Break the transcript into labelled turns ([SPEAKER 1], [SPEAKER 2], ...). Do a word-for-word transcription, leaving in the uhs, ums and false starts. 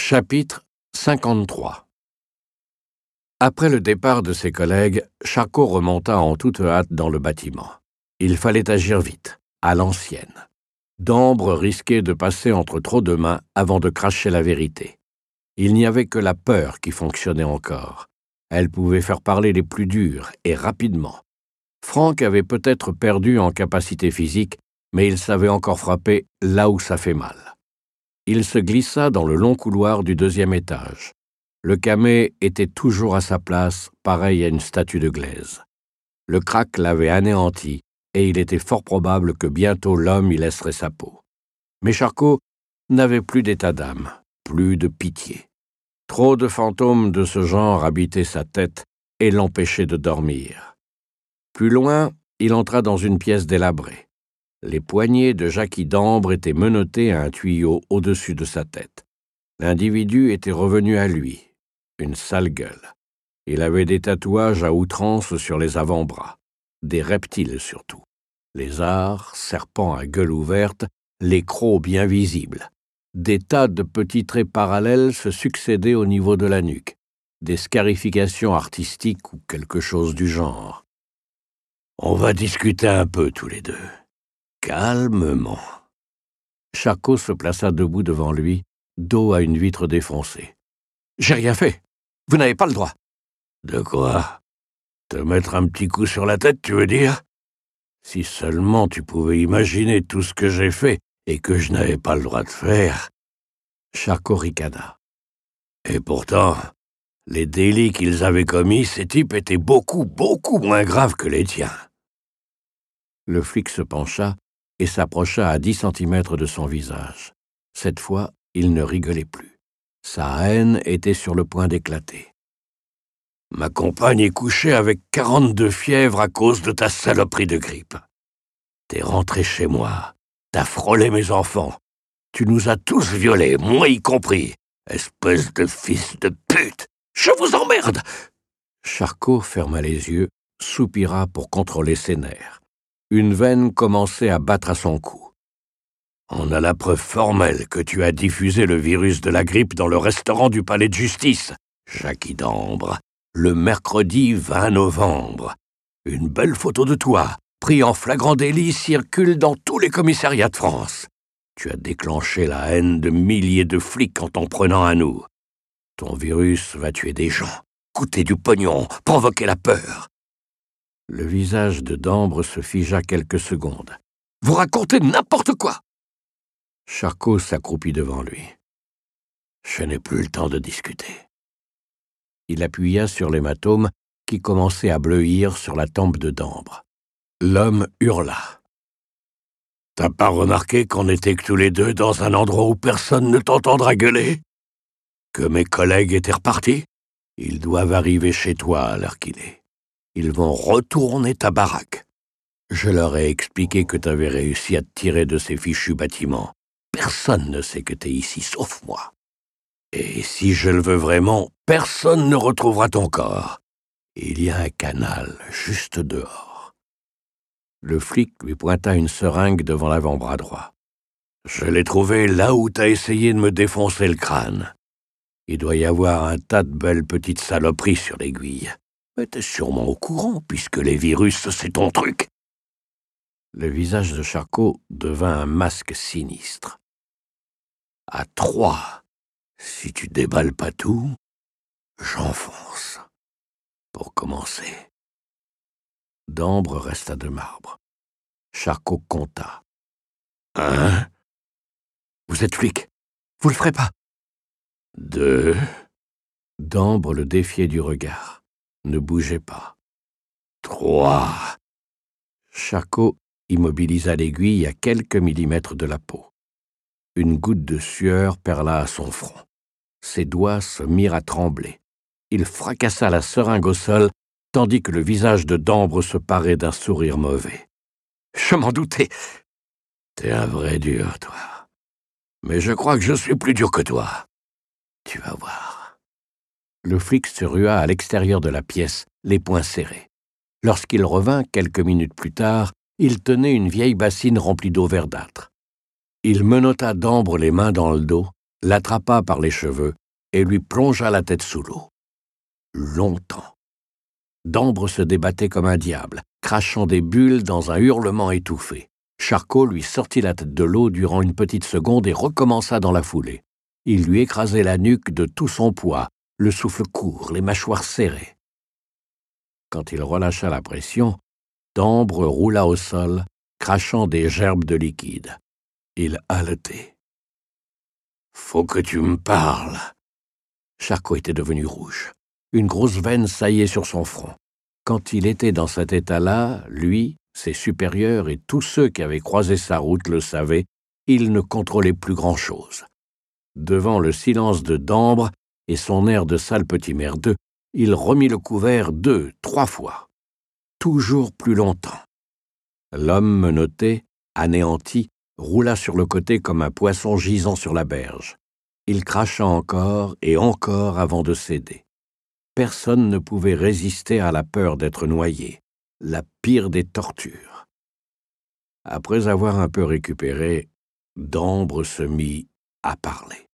[SPEAKER 1] Chapitre cinquante-trois. Après le départ de ses collègues, Charcot remonta en toute hâte dans le bâtiment. Il fallait agir vite, à l'ancienne. Dambre risquait de passer entre trop de mains avant de cracher la vérité. Il n'y avait que la peur qui fonctionnait encore. Elle pouvait faire parler les plus durs, et rapidement. Franck avait peut-être perdu en capacité physique, mais il savait encore frapper là où ça fait mal. Il se glissa dans le long couloir du deuxième étage. Le camé était toujours à sa place, pareil à une statue de glaise. Le crack l'avait anéanti, et il était fort probable que bientôt l'homme y laisserait sa peau. Mais Charcot n'avait plus d'état d'âme, plus de pitié. Trop de fantômes de ce genre habitaient sa tête et l'empêchaient de dormir. Plus loin, il entra dans une pièce délabrée. Les poignets de Jackie d'Ambre étaient menottés à un tuyau au-dessus de sa tête. L'individu était revenu à lui, une sale gueule. Il avait des tatouages à outrance sur les avant-bras, des reptiles surtout. Lézards, serpents à gueule ouverte, les crocs bien visibles. Des tas de petits traits parallèles se succédaient au niveau de la nuque, des scarifications artistiques ou quelque chose du genre. « On va discuter un peu tous les deux. » Calmement. Charcot se plaça debout devant lui, dos à une vitre défoncée. « J'ai rien fait. Vous n'avez pas le droit. »« De quoi? Te mettre un petit coup sur la tête, tu veux dire? Si seulement tu pouvais imaginer tout ce que j'ai fait et que je n'avais pas le droit de faire. » Charcot ricana. « Et pourtant, les délits qu'ils avaient commis, ces types étaient beaucoup, beaucoup moins graves que les tiens. » Le flic se pencha et s'approcha à dix centimètres de son visage. Cette fois, il ne rigolait plus. Sa haine était sur le point d'éclater. « Ma compagne est couchée avec quarante-deux fièvres à cause de ta saloperie de grippe. T'es rentré chez moi, t'as frôlé mes enfants. Tu nous as tous violés, moi y compris. Espèce de fils de pute! Je vous emmerde !» Charcot ferma les yeux, soupira pour contrôler ses nerfs. Une veine commençait à battre à son cou. « On a la preuve formelle que tu as diffusé le virus de la grippe dans le restaurant du palais de justice, Jackie d'Ambre, le mercredi vingt novembre. Une belle photo de toi, prise en flagrant délit, circule dans tous les commissariats de France. Tu as déclenché la haine de milliers de flics en t'en prenant à nous. Ton virus va tuer des gens, coûter du pognon, provoquer la peur. » Le visage de Dambre se figea quelques secondes. « Vous racontez n'importe quoi !» Charcot s'accroupit devant lui. « Je n'ai plus le temps de discuter. » Il appuya sur l'hématome qui commençait à bleuir sur la tempe de Dambre. L'homme hurla. « T'as pas remarqué qu'on était que tous les deux dans un endroit où personne ne t'entendra gueuler? Que mes collègues étaient repartis? Ils doivent arriver chez toi à l'heure qu'il est. Ils vont retourner ta baraque. Je leur ai expliqué que t'avais réussi à te tirer de ces fichus bâtiments. Personne ne sait que t'es ici, sauf moi. Et si je le veux vraiment, personne ne retrouvera ton corps. Il y a un canal juste dehors. » Le flic lui pointa une seringue devant l'avant-bras droit. « Je l'ai trouvé là où t'as essayé de me défoncer le crâne. Il doit y avoir un tas de belles petites saloperies sur l'aiguille. Mais t'es sûrement au courant, puisque les virus, c'est ton truc. » Le visage de Charcot devint un masque sinistre. « À trois, si tu déballes pas tout, j'enfonce. Pour commencer. » Dambre resta de marbre. Charcot compta. « Un. Vous êtes flic. Vous le ferez pas. Deux. » Dambre le défiait du regard. Ne bougeait pas. Trois. Charcot immobilisa l'aiguille à quelques millimètres de la peau. Une goutte de sueur perla à son front. Ses doigts se mirent à trembler. Il fracassa la seringue au sol, tandis que le visage de Dambre se parait d'un sourire mauvais. « Je m'en doutais. »« T'es un vrai dur, toi. Mais je crois que je suis plus dur que toi. Tu vas voir. » Le flic se rua à l'extérieur de la pièce, les poings serrés. Lorsqu'il revint quelques minutes plus tard, il tenait une vieille bassine remplie d'eau verdâtre. Il menotta Dambre les mains dans le dos, l'attrapa par les cheveux et lui plongea la tête sous l'eau. Longtemps. Dambre se débattait comme un diable, crachant des bulles dans un hurlement étouffé. Charcot lui sortit la tête de l'eau durant une petite seconde et recommença dans la foulée. Il lui écrasait la nuque de tout son poids, le souffle court, les mâchoires serrées. Quand il relâcha la pression, Dambre roula au sol, crachant des gerbes de liquide. Il haletait. « Faut que tu me parles !» Charcot était devenu rouge. Une grosse veine saillait sur son front. Quand il était dans cet état-là, lui, ses supérieurs et tous ceux qui avaient croisé sa route le savaient, il ne contrôlait plus grand-chose. Devant le silence de Dambre et son air de sale petit merdeux, il remit le couvert deux, trois fois. Toujours plus longtemps. L'homme menotté, anéanti, roula sur le côté comme un poisson gisant sur la berge. Il cracha encore et encore avant de céder. Personne ne pouvait résister à la peur d'être noyé, la pire des tortures. Après avoir un peu récupéré, Dambre se mit à parler.